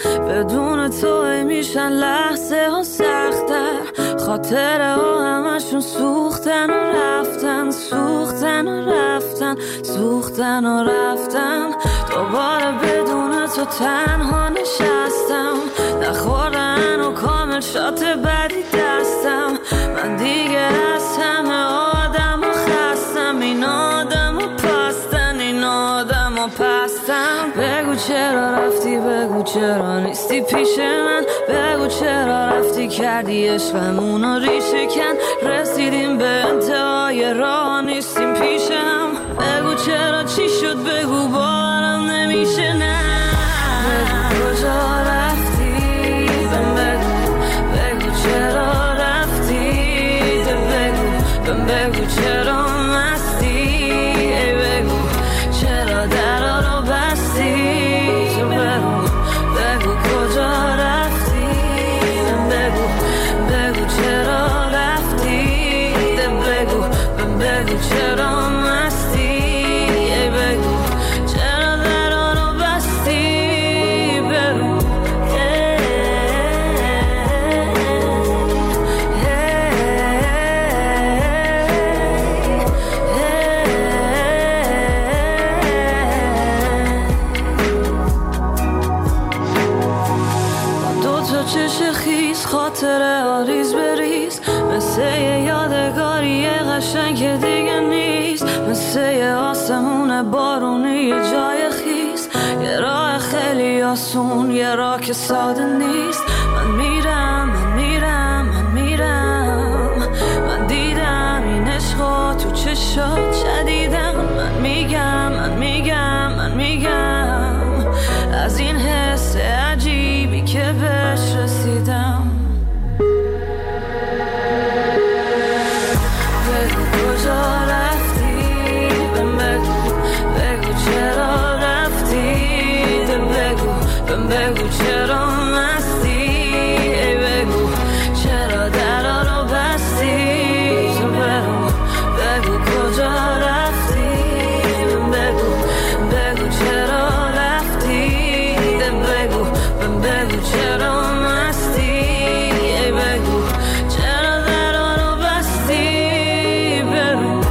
بدون تو میشن لحظه ها سخت‌تر، خاطره ها همشون سوختن و رفتن، سوختن و رفتن، سوختن و رفتن. دوباره بدون تو تنها نشستم، نخوردن و کامل شات بدی دستم. من دیگه از همه آدم و خستم، این آدم و پستن، این آدم و پستم. بگو چرا رفتی، بگو چرا نیستی پیش من، بگو چرا رفتی کردی عشقمونو ریشه کن. رسیدیم به انتهای راه نیستیم پیشم، بگو چرا چی شد، بگو باورم نمیشه. نه بگو کجا رفتی، بگو چرا رفتی، بگو چرا مستی، ای بگو چرا درا رو بستی. بگو کجا رفتی، بگو چرا رفتی، بگو چرا مستی، ای بگو چرا درا رو بستی. بگو چش خیز، خاطره آریز بریز، مثل یه یادگاری قشنگ که دیگه نیست، مثل یه آسمون بارونی یه جای خیز، یه راه خیلی آسون، یه راه که ساده نیست. من میرم، من میرم، من میرم، من دیدم این عشقا تو چشات شدیدم. من میگم، من میگم، من میگم از این حس عجیبی که بهش رسیدم. بگو کجا رفتی، بگو چرا رفتی، بگو چرا مستی، ای بگو چرا درا رو بستی. بگو کجا رفتی، بگو چرا رفتی، بگو چرا مستی، ای بگو چرا درا رو بستی. بگو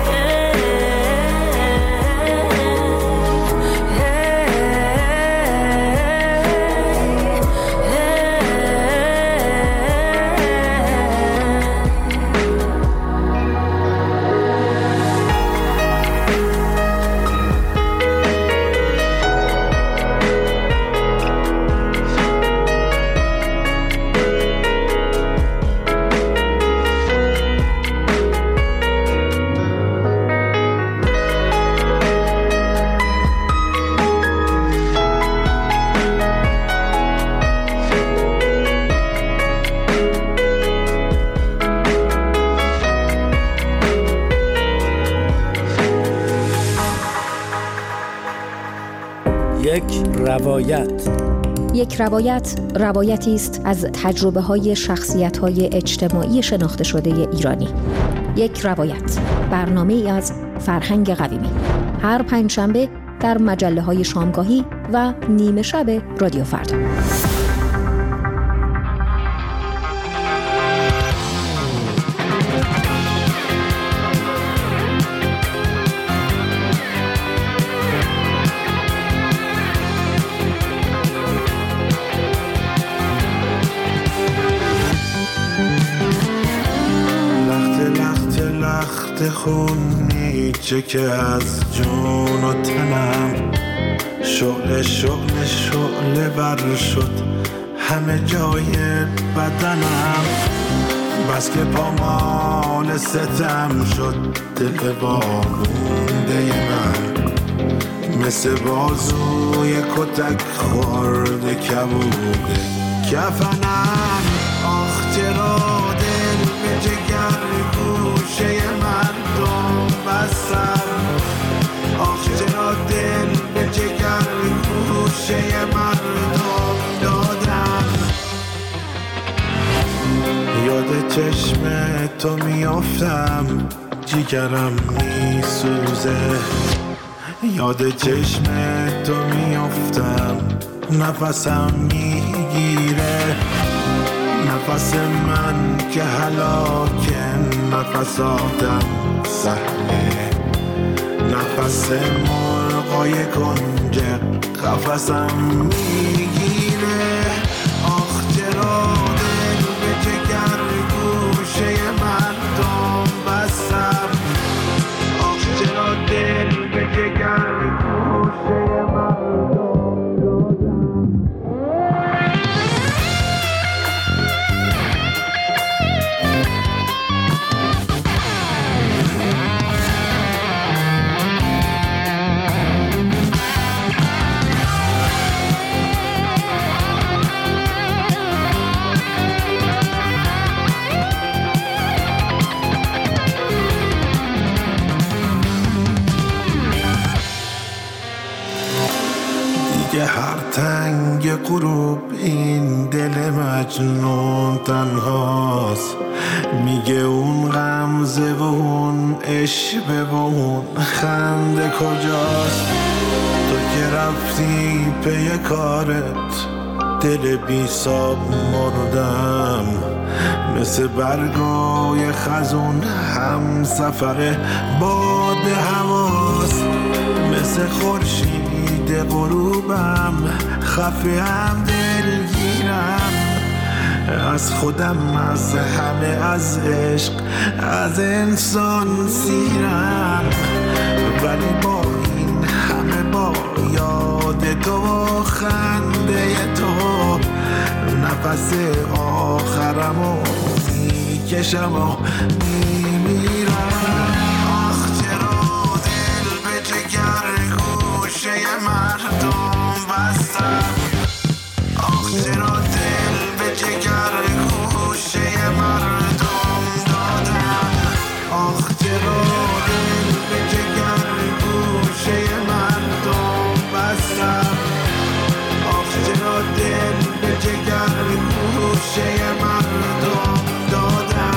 یک روایت روایتی است از تجربه‌های شخصیت‌های اجتماعی شناخته شده ایرانی. یک روایت، برنامه‌ای از فرهنگ قویمی، هر پنجشنبه در مجله‌های شامگاهی و نیمه شب رادیو فردا. خونیچه که از جون و تنم شعله بر شد همه جای بدنم، بس که پامال ستم شد دل وامونده من، مثل بازوی کتک خورده کبوده کفنم. آخ چرا دل به جگر گوشه مردم بستم، آخ چرا دل به جگر گوشه مردم دادم. یاد چشم تو میافتم جیگرم میسوزه، یاد چشم تو میافتم نفسم میگیره، نفس من که هلاکه، نفس آدم سهله، نفس مرغای کنج قفسم میگیره. آخ چرا دل به جگر گوشه مردم بستم، آخ چرا دل به جگر گوشه مردم دیگه هر تنگ غروب این دل مجنون تنهاست، میگه اون غمزه و اون عشوه و اون خنده کجاست. تو که رفتی پی کارت دل بی ساب مردم، مثل برگای خزون هم سفر باد هواست، مثل خورشید غروبم خفه هم دلگیرم، از خودم از همه از عشق از انسان سیرم، ولی با این همه با یاد تو و خنده تو نفس آخرمو میکشم و میمیرم. آخ چرا دل به جگر گوشه مردم بستم، آخ چرا دل به جگر گوشه مردم دادم، آخ چرا دل به جگر گوشه مردم بستم، آخ چرا دل به جگر گوشه مردم دادم.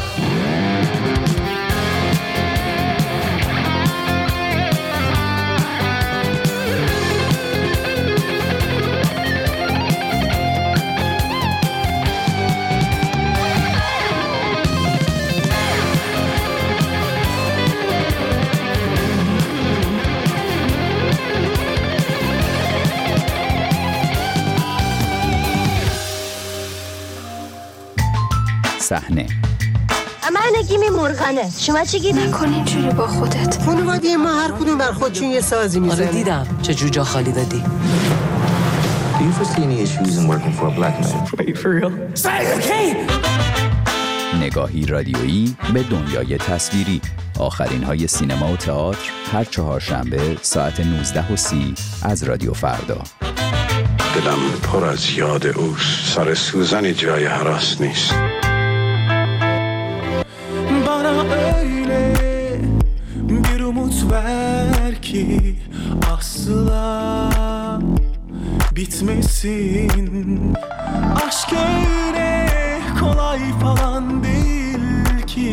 صحنه من گیمی مرغانه، شما چی گیری؟ نکن اینجوری با خودت. خانواده ما هر کدوم بر خودشون یه سازی میزنه. آره دیدم چه جوجا خالی دادی. Do you foresee any issues in working for a black man? Wait, for real? نگاهی رادیویی به دنیای تصویری. آخرین های سینما و تئاتر هر چهارشنبه ساعت 19:30 از رادیو فردا. دلم پر از یاد اوست، سر سوزن جای هراس نیست. Bana öyle bir umut ver ki asla bitmesin. Aşk öyle kolay falan değil ki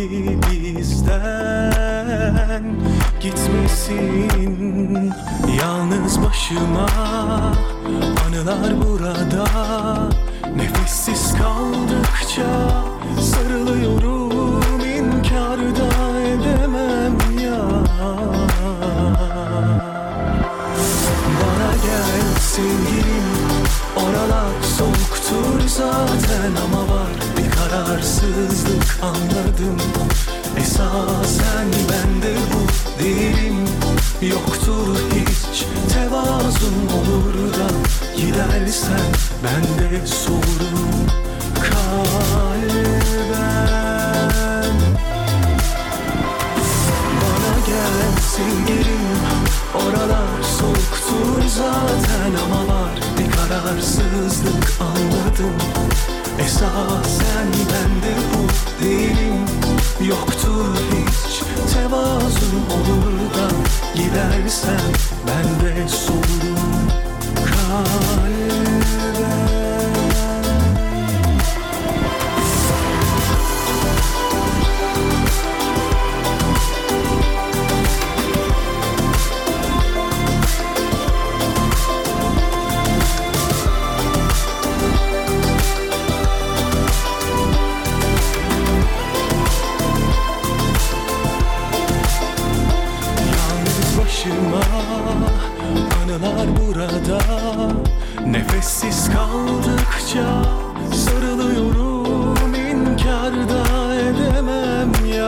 bizden gitmesin. Yalnız başıma anılar burada, nefessiz kaldıkça sarılıyorum, inkar da edemem ya. Bana gel sevgilim, oralar soğuktur zaten ama var bir kararsızlık anladım. Esasen bende bu değilim, yoktur hiç tevazun, olur da gidersen bende sorun kalben. Bana gel sevgilim, oralar soğuktur zaten ama var bir kararsızlık anladım. Esasen bende bu değilim, yoktur hiç tevazun, olur da gidersen bende sorun kalben. burada. Nefessiz kaldıkça sarılıyorum, inkar da edemem ya.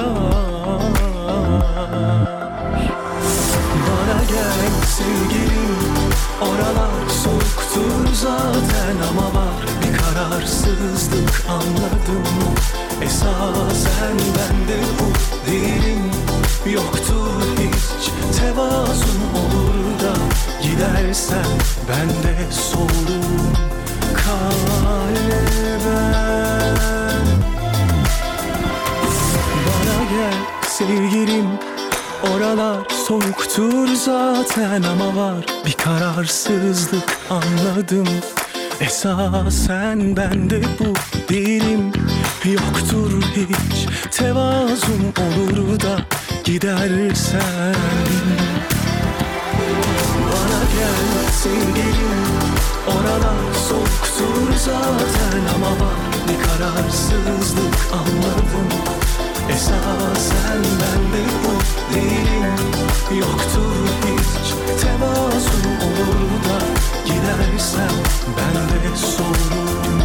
Bana gel sevgilim, oralar soğuktur zaten ama var bir kararsızlık anladım. Esasen bende bu değilim, yoktur hiç tevazun olur da gidersen ben de soğurum kalben. Bana gel sevgilim, oralar soğuktur zaten ama var bir kararsızlık anladım. Esasen bende bu değilim, yoktur hiç tevazun olur da gidersen. Bana gel sevgilim, oralar soğuktur zaten ama var bir kararsızlık anladım. Esasen bende bu değilim, yoktur hiç tevazun olur da gidersen ben de sorurum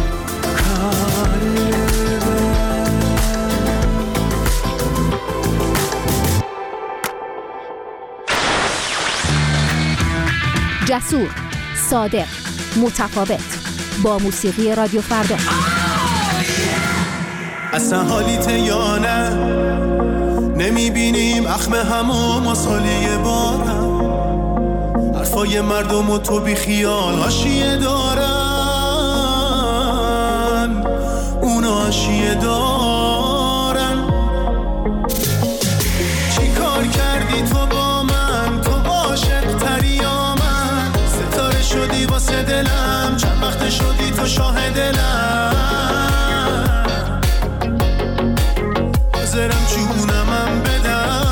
kalben. جسور، صادق، متفاوت با موسیقی رادیو فردا. اصلا حالیت یا نه نمیبینیم اخم همو مسالی بارم. حرفای مردم و تو بی خیال حاشیه دارن، اونا حاشیه دارن. چی کار کردی تو با من، تو عاشق تری یا من؟ ستاره شدی واسه دلم، چند وقت شدی تو شاه دلم. حاضرم چونمم بدم.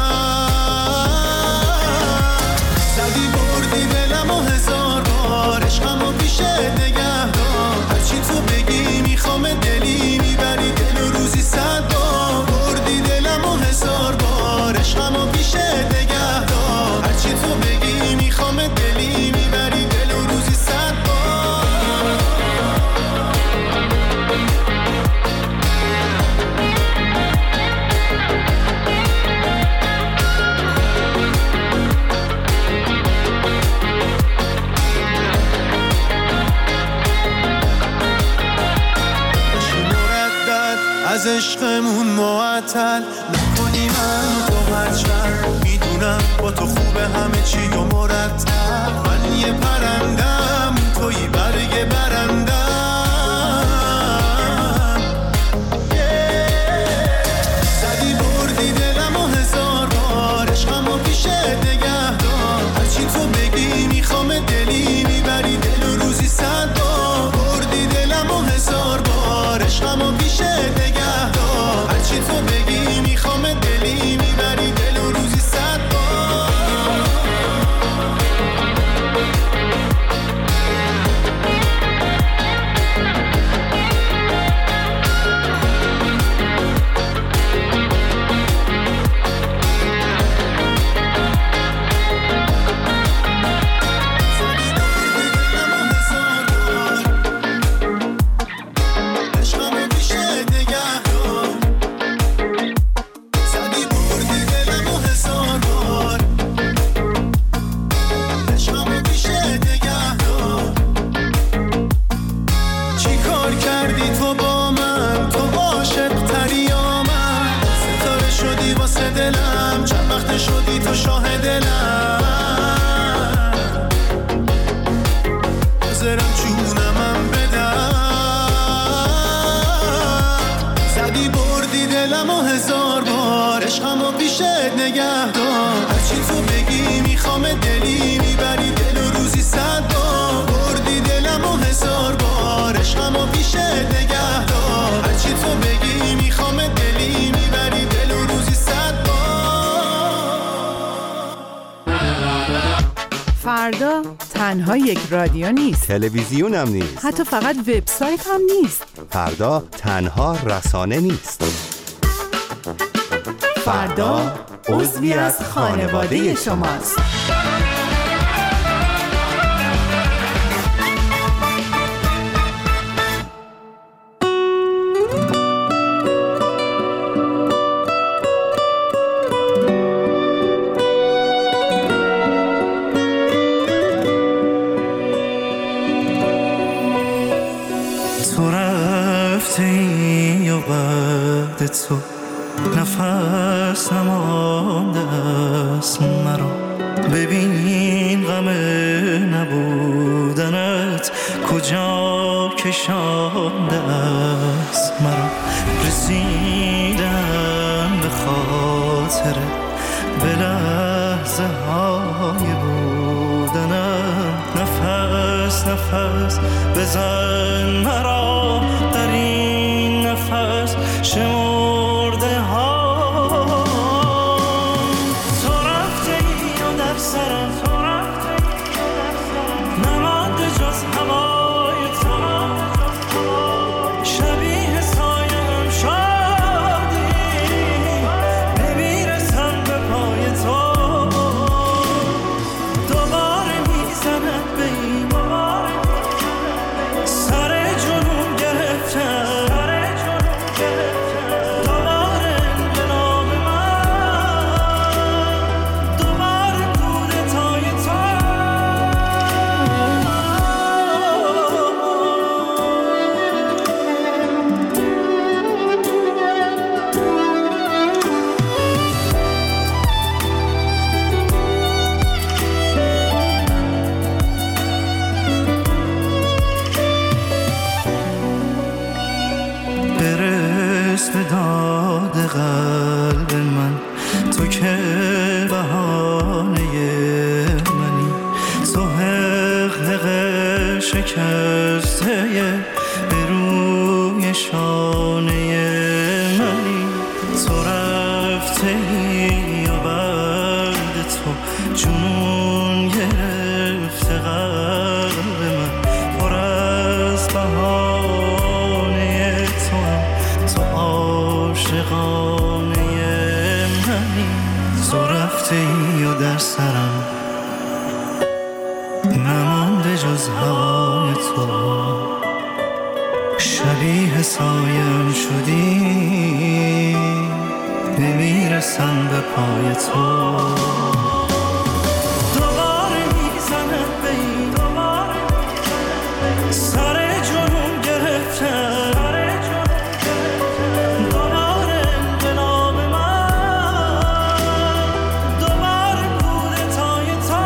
زدی بردی دلم و هزار بار، عشقمو پیشت نگه دار. هرچی تو بگی میخوام دلی، میبری دل و روزی 100 بار. بردی دلم و هزار بار، عشقمو پیشت نگه دار. هرچی تو بگی میخوام دلی، میبری دل و روزی 100 بار. از عشقمون معطل نکنی من تو هرچند. میدونم با تو خوبه همه چی و مرتب. من یه پرندم، توی برگ برندم. زدی بردی دلم و هزار بار، عشقمو پیشت نگه دار. هرچی تو بگی میخوام دلی، میبری دل و روزی 100 بار. بردی دلم و هزار بار، عشقمو پیشت نگه دار. هرچی تو بگی میخوام دلی، میبری دل و روزی 100 بار. شدی تو شاه دلم. حاضرم چونمم بدم. زدی بردی دلم و هزار بار، عشقمو پیشت نگه دار. هرچی تو بگی میخوام دلی، میبری دل و روزی 100 بار. بردی دلم و هزار بار، عشقمو پیشت نگه دار. هرچی تو بگی میخوام دلی، میبری دل و روزی 100 بار. فردا تنها یک رادیو نیست، تلویزیون هم نیست، حتی فقط وبسایت هم نیست. فردا تنها رسانه نیست. فردا عضوی از خانواده شماست. است مرا. ببین غم نبودنت کجا کشانده است مرا. رسیدم به خاطر به لحظه های بودنم. نفس نفس بزن مرا در این نفس شمرده ها. تو رفته ای و در سرم نمانده جز هوای تو. شبیه سایه‌ام شدی نمیرسم به پای تو. دوباره میزند به این سر جنون گرفتم. دوباره انقلاب من، دوباره کودتای تو. برس به داد قلب من، تو که بهانه منی. تو حقق شکسته به روی شانه منی. تو رفته ای و بعد تو جنون گرفته قلب من. پر از بهانه تو هم تو عاشقانه منی. تو رفته ای و در سرم نمانده جز هوای تو. شبیه سایم شدی نمیرسم به پای تو. دوباره میزند به این سر جنون گرفتم. دوباره انقلاب من، دوباره کودتای تو.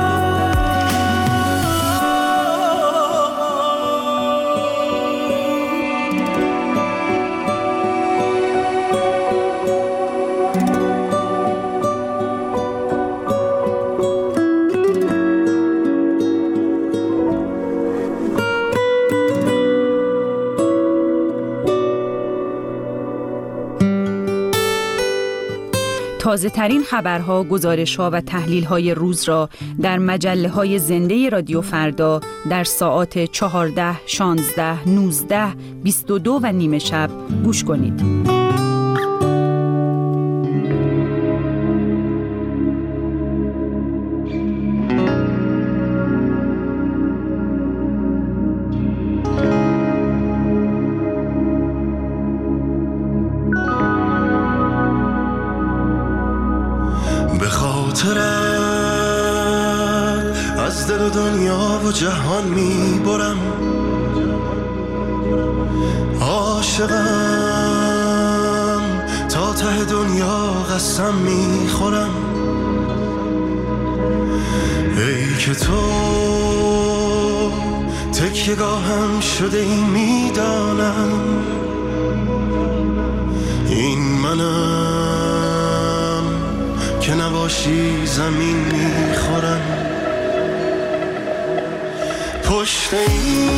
تازه ترین خبرها، گزارش‌ها و تحلیل‌های روز را در مجله‌های زنده رادیو فردا در ساعات 14، 16، 19، 22 و نیم شب گوش کنید. از دل و دنیا و جهان میبرم. عاشقم تا ته دنیا قسم میخورم. ای که تو تکیه‌گاهم شده ای میدانم. این منم که نباشی زمین میخورم. پشت این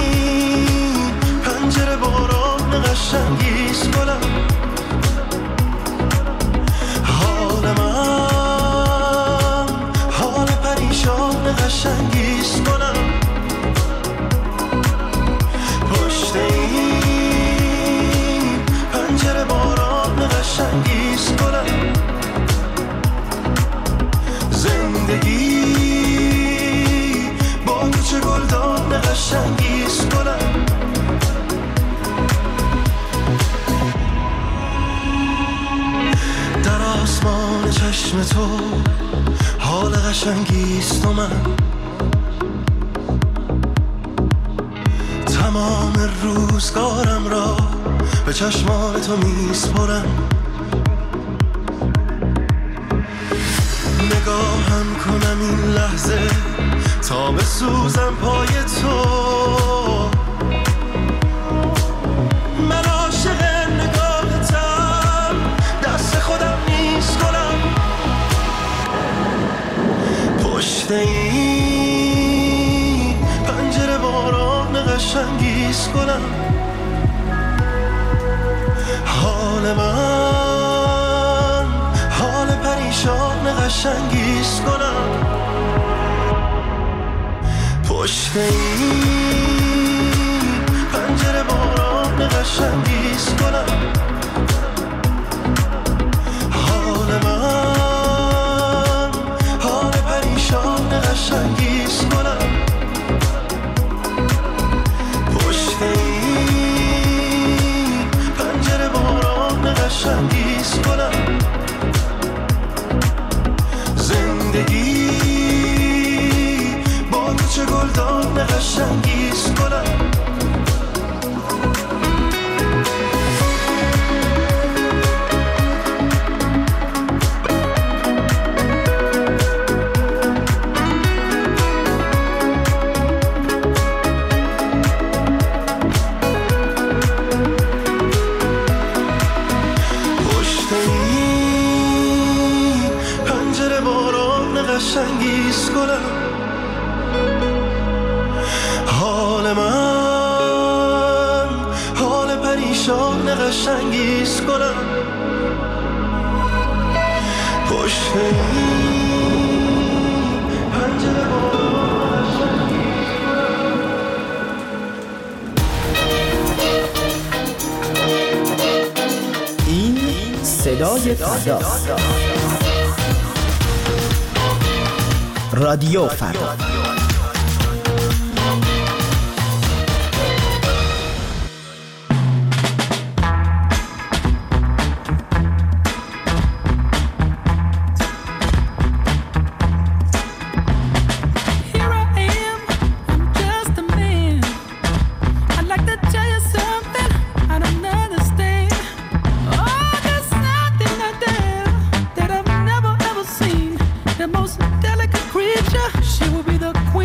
پنجره باران قشنگیست گلم. حال من حال پریشان قشنگیست گلم. پشت این پنجره باران قشنگیست گلم. زندگی با تو چه گلدان قشنگیست گلم. در آسمان چشم تو حال قشنگیست و من تمام روزگارم را به چشمان تو میسپرم. جمع کنم این لحظه تا بسوزم پای تو. من عاشق نگاهتم، دست خودم نیست کنم. پشت این پنجره باران قشنگیز کنم. حال من حال پریشان قشنگیز کنم. پشت این پنجره باران قشنگیز کنم. حال من حال پریشان قشنگیز کنم. پشت این پنجره باران قشنگیز کنم. زندگی با تو چه گلدان قشنگیز کنم. قشنگیز کنم. حال من حال پریشان قشنگیز کنم. پشت این پنجره باران قشنگیز کنم. این صدای فرداست. رادیو فردا. She will be the queen.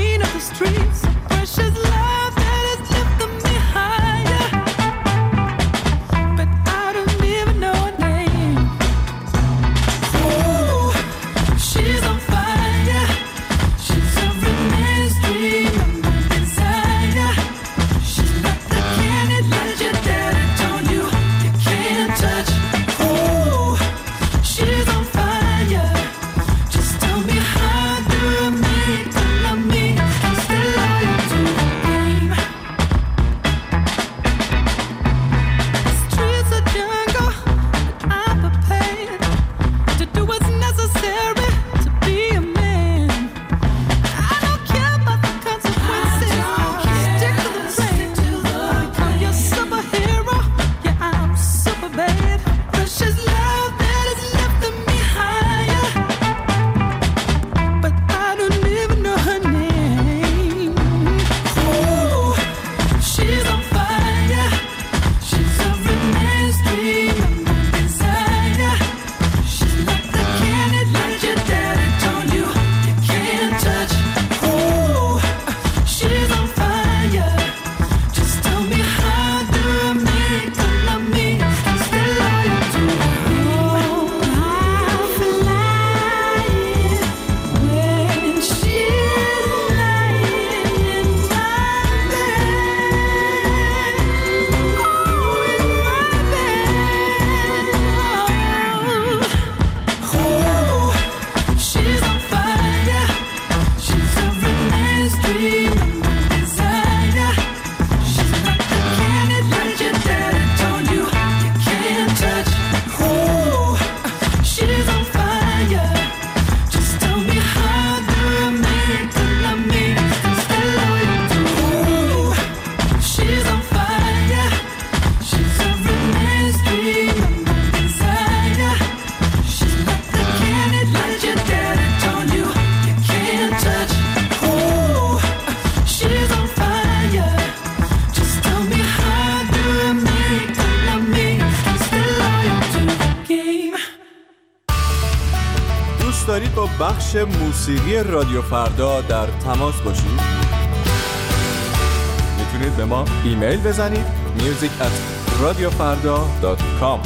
دوست دارید با بخش موسیقی رادیو فردا در تماس باشید؟ میتونید به ما ایمیل بزنید music@radiofarda.com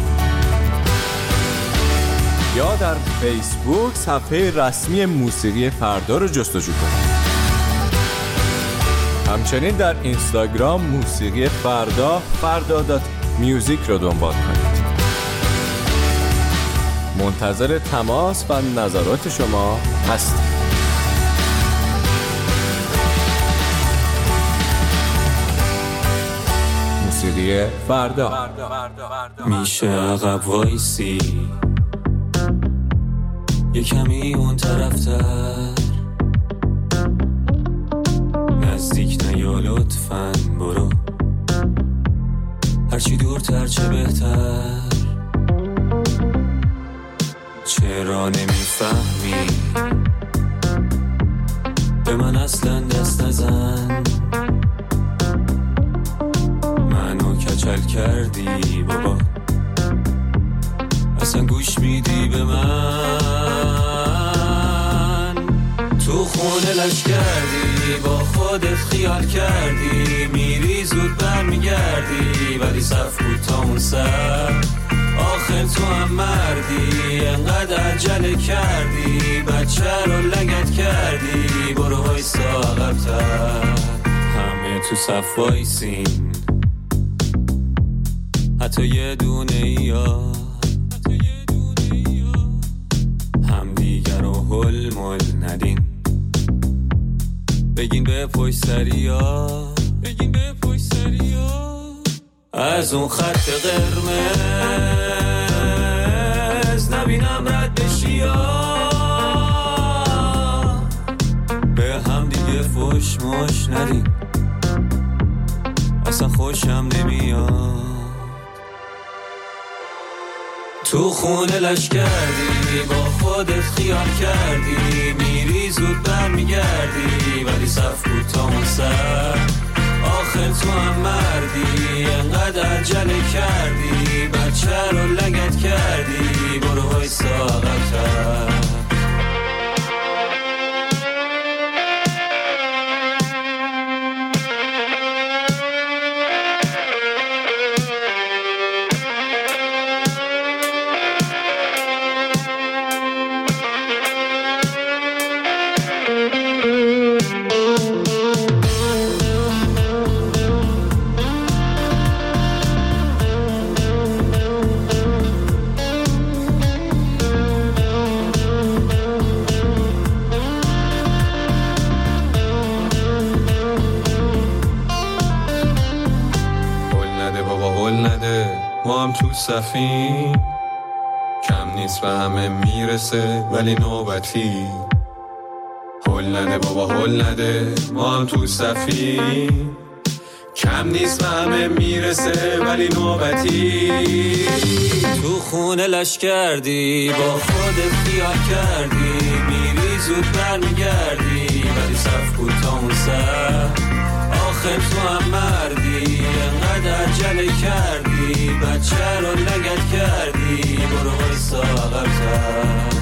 یا در فیسبوک صفحه رسمی موسیقی فردا رو جستجو کنید. همچنین در اینستاگرام موسیقی فردا.music رو دنبال کنید. منتظر تماس و نظرات شما هستیم. موسیقی فردا. میشه عقب وایسی یه کمی اون طرفتر، نزدیک نیا لطفاً، برو هرچی دورتر چه بهتر. چرا نمیفهمی به من اصلا دست نزن، منو کچل کردی بابا، اصلا گوش میدی به من؟ تو خونه لش کردی، با خودت خیال کردی، میری زود برمیگردی، ولی صف بود تا اون سر، آخر تو هم مردی، انقدر عجله کردی، بچه رو لگت کردی، برو وایسا عقب‌تر. همه تو صف وایسین، حتی یه دونه یا هم دیگر رو هل مل ندین، بگین به پشت سریا، بگین به پشت سریا، از اون خط قرمز نبینم رد بشیا، به هم دیگه فوش مش ندین، اصلا خوشم نمیاد. تو خونه لش کردی، با خودت خیال کردی، میری زود برمیگردی، ولی صف بود تا اون سر، آخر تو هم مردی، انقدر عجله کردی، بچه رو لگت کردی، برو وایسا عقب‌تر. ما هم تو صفیم، کم نیست به همه میرسه ولی نوبتی. هل نده بابا هل نده، ما هم تو صفیم، کم نیست به همه میرسه ولی نوبتی. تو خونه لش کردی، با خودت خیال کردی، میری زود برمیگردی، ولی صف بود تا اون سر، آخر تو هم مردی، انقدر عجله کردی، بچه رو لگت کردی، برو وایسا عقب‌تر.